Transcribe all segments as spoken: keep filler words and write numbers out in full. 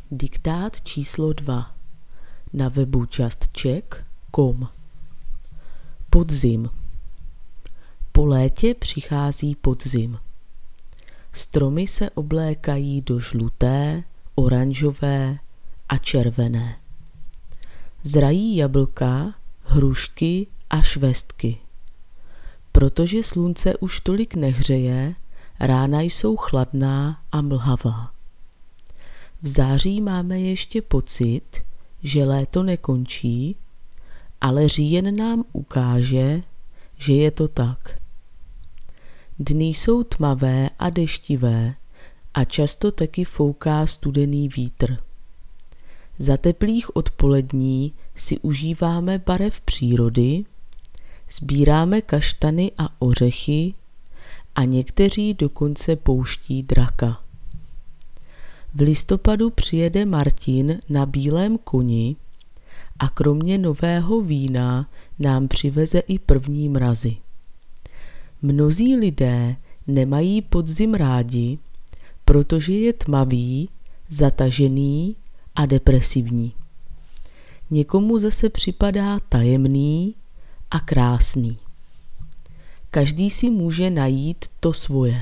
Diktát číslo dva na webu justcheck tečka com. Podzim. Po létě přichází podzim. Stromy se oblékají do žluté, oranžové a červené. Zrají jablka, hrušky a švestky. Protože slunce už tolik nehřeje, rána jsou chladná a mlhavá. V září máme ještě pocit, že léto nekončí, ale říjen nám ukáže, že je to tak. Dny jsou tmavé a deštivé a často taky fouká studený vítr. Za teplých odpolední si užíváme barev přírody, sbíráme kaštany a ořechy a někteří dokonce pouští draka. V listopadu přijede Martin na bílém koni a kromě nového vína nám přiveze i první mrazy. Mnozí lidé nemají podzim rádi, protože je tmavý, zatažený a depresivní. Někomu zase připadá tajemný a krásný. Každý si může najít to svoje.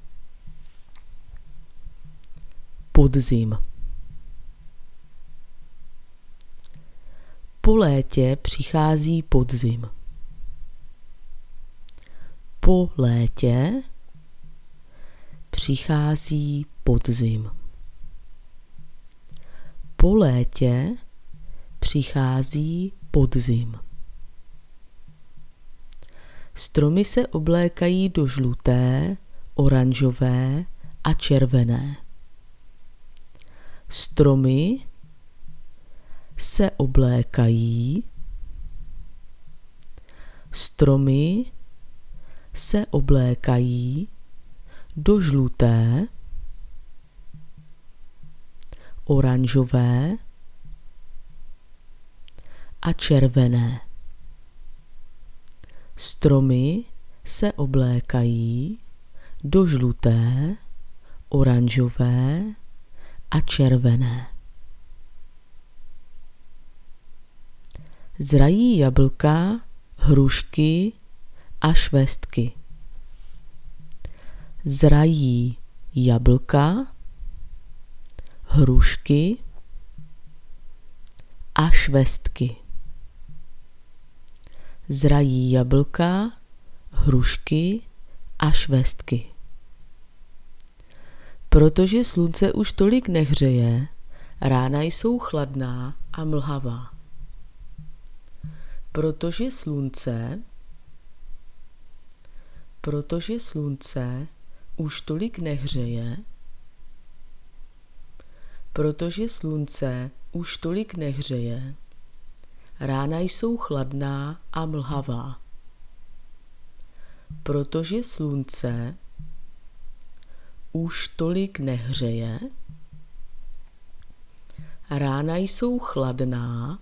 Podzim. Po létě přichází podzim. Po létě přichází podzim. Po létě přichází podzim. Stromy se oblékají do žluté, oranžové a červené. Stromy se oblékají, stromy se oblékají do žluté, oranžové a červené. Stromy se oblékají do žluté, oranžové a červené. Zrají jablka, hrušky a švestky. Zrají jablka, hrušky a švestky. Zrají jablka, hrušky a švestky. Protože slunce už tolik nehřeje, rána jsou chladná a mlhavá. Protože slunce, protože slunce už tolik nehřeje, protože slunce už tolik nehřeje, rána jsou chladná a mlhavá. Protože slunce už tolik nehřeje, rána jsou chladná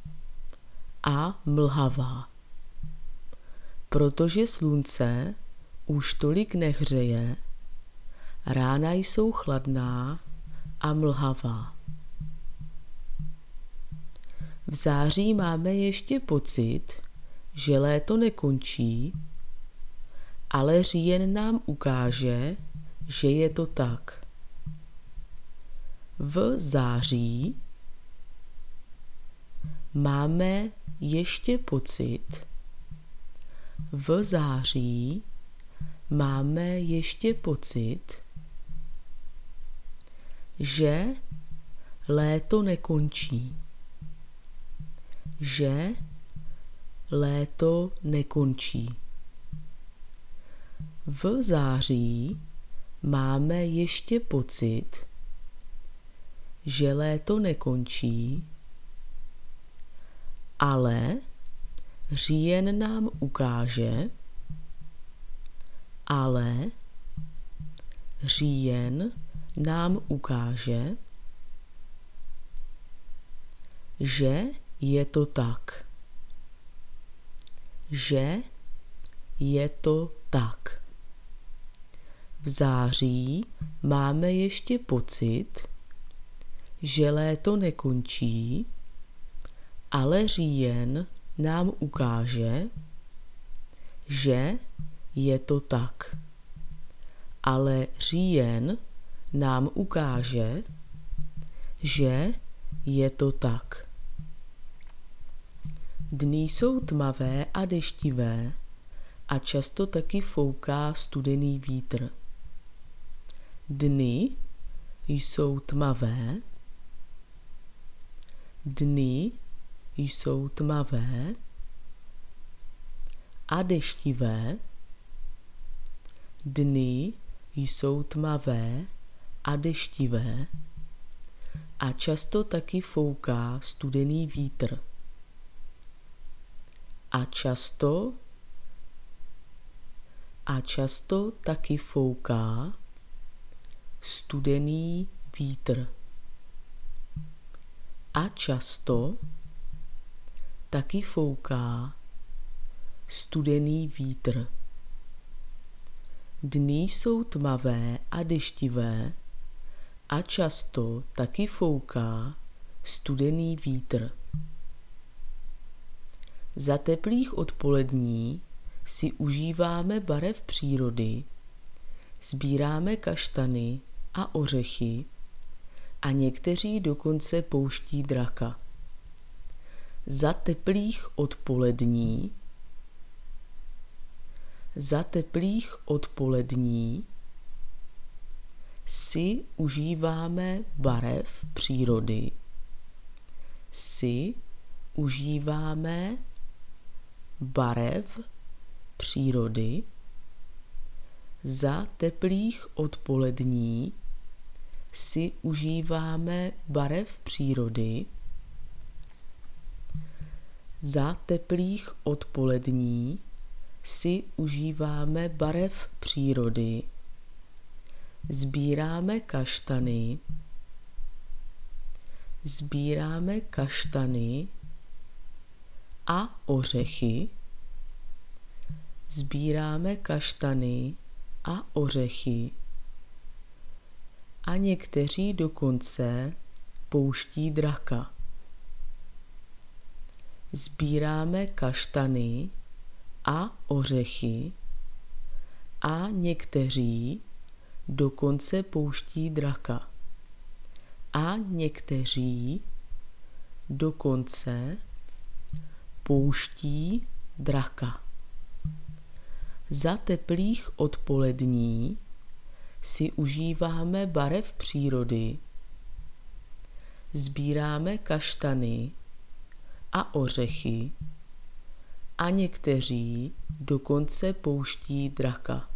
a mlhavá. Protože slunce už tolik nehřeje, rána jsou chladná a mlhavá. V září máme ještě pocit, že léto nekončí, ale říjen nám ukáže, že je to tak. V září máme ještě pocit, v září máme ještě pocit, že léto nekončí. Že léto nekončí. V září máme ještě pocit, že léto nekončí, ale říjen nám ukáže, ale říjen nám ukáže, že je to tak. Že je to tak. V září máme ještě pocit, že léto nekončí, ale říjen nám ukáže, že je to tak. Ale říjen nám ukáže, že je to tak. Dny jsou tmavé a deštivé a často taky fouká studený vítr. Dny jsou tmavé, dny jsou tmavé a deštivé, dny jsou tmavé a deštivé a často taky fouká studený vítr. A často a často taky fouká studený vítr. A často taky fouká studený vítr. Dny jsou tmavé a deštivé a často taky fouká studený vítr. Za teplých odpolední si užíváme barev přírody, sbíráme kaštany a ořechy a někteří dokonce pouští draka. Za teplých odpolední Za teplých odpolední si užíváme barev přírody, si užíváme barev přírody, za teplých odpolední si užíváme barev přírody, za teplých odpolední si užíváme barev přírody, sbíráme kaštany, sbíráme kaštany a ořechy, sbíráme kaštany a ořechy a někteří dokonce pouští draka. Sbíráme kaštany a ořechy a někteří dokonce pouští draka. A někteří dokonce pouští draka. Za teplých odpolední si užíváme barev přírody, sbíráme kaštany a ořechy a někteří dokonce pouští draka.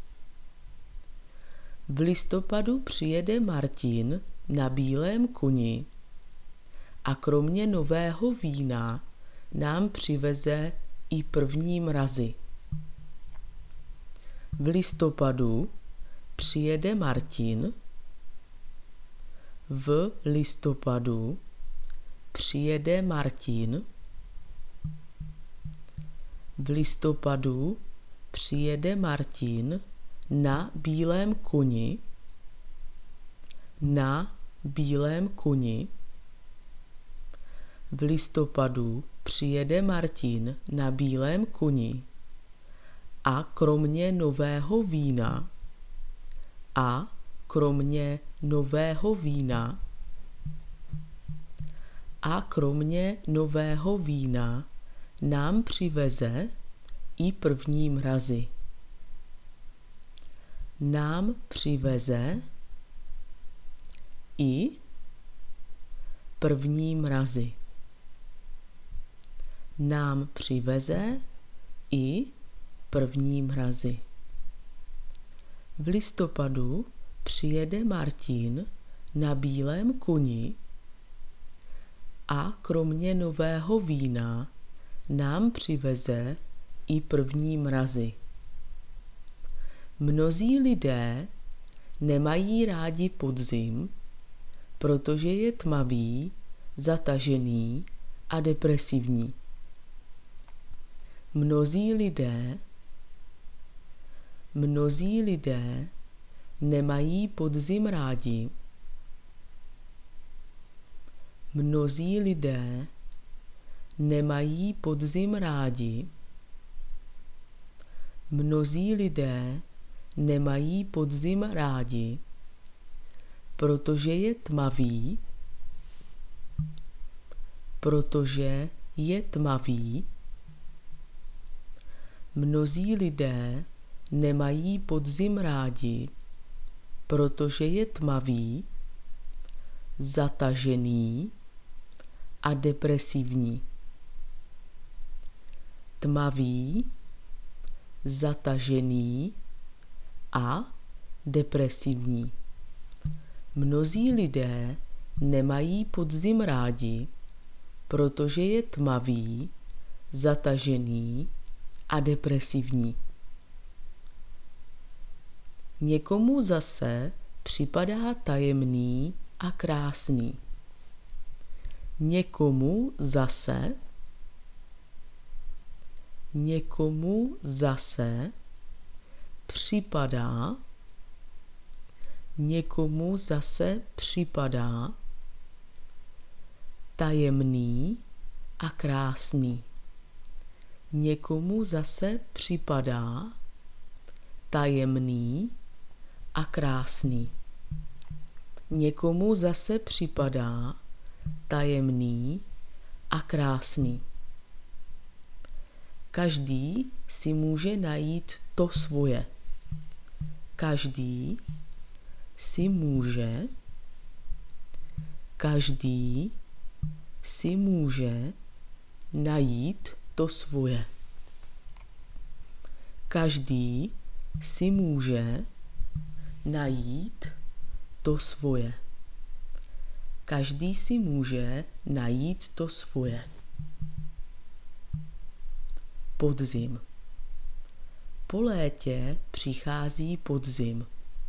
V listopadu přijede Martin na bílém koni a kromě nového vína nám přiveze i první mrazy. V listopadu přijede Martin, v listopadu přijede Martin, v listopadu přijede Martin na bílém koni, na bílém koni, v listopadu přijede Martin na bílém koni a kromě nového vína a kromě nového vína a kromě nového vína nám přiveze i první mrazy. Nám přiveze i první mrazy. Nám přiveze i první mrazy. V listopadu přijede Martin na bílém koni a kromě nového vína nám přiveze i první mrazy. Mnozí lidé nemají rádi podzim, protože je tmavý, zatažený a depresivní. Mnozí lidé, mnozí lidé nemají podzim rádi, Mnozí lidé nemají podzim rádi. Mnozí lidé nemají podzim rádi, protože je tmavý, protože je tmavý. Mnozí lidé nemají podzim rádi, protože je tmavý, zatažený a depresivní. Tmavý, zatažený a depresivní. Mnozí lidé nemají podzim rádi, protože je tmavý, zatažený a depresivní. Někomu zase připadá tajemný a krásný. Někomu zase Někomu zase připadá Někomu zase připadá tajemný a krásný. Někomu zase připadá tajemný a krásný. Někomu zase připadá tajemný a krásný. Každý si může najít to svoje. Každý si může Každý si může najít to svoje. Každý si může najít to svoje. Každý si může najít to svoje. Podzim. Po létě přichází podzim.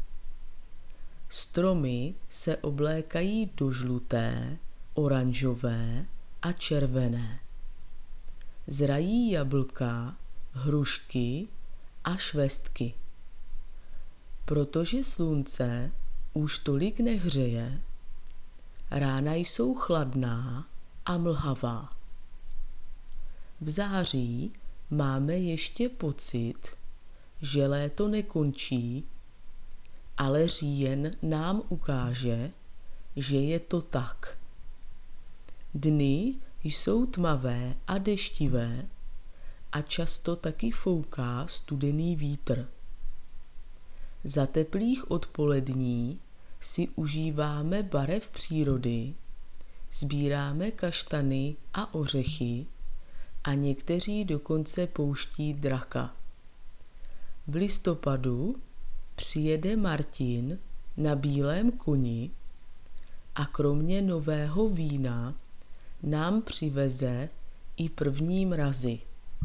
Stromy se oblékají do žluté, oranžové a červené. Zrají jablka, hrušky a švestky. Protože slunce už tolik nehřeje, rána jsou chladná a mlhavá. V září máme ještě pocit, že léto nekončí, ale říjen nám ukáže, že je to tak. Dny jsou tmavé a deštivé a často taky fouká studený vítr. Za teplých odpolední si užíváme barev přírody, sbíráme kaštany a ořechy a někteří dokonce pouští draka. V listopadu přijede Martin na bílém koni a kromě nového vína nám přiveze i první mrazy.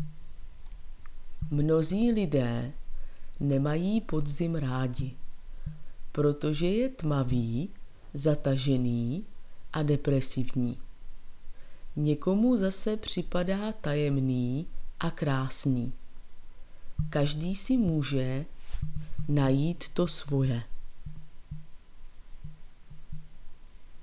Mnozí lidé nemají podzim rádi, protože je tmavý, zatažený a depresivní. Někomu zase připadá tajemný a krásný. Každý si může najít to svoje.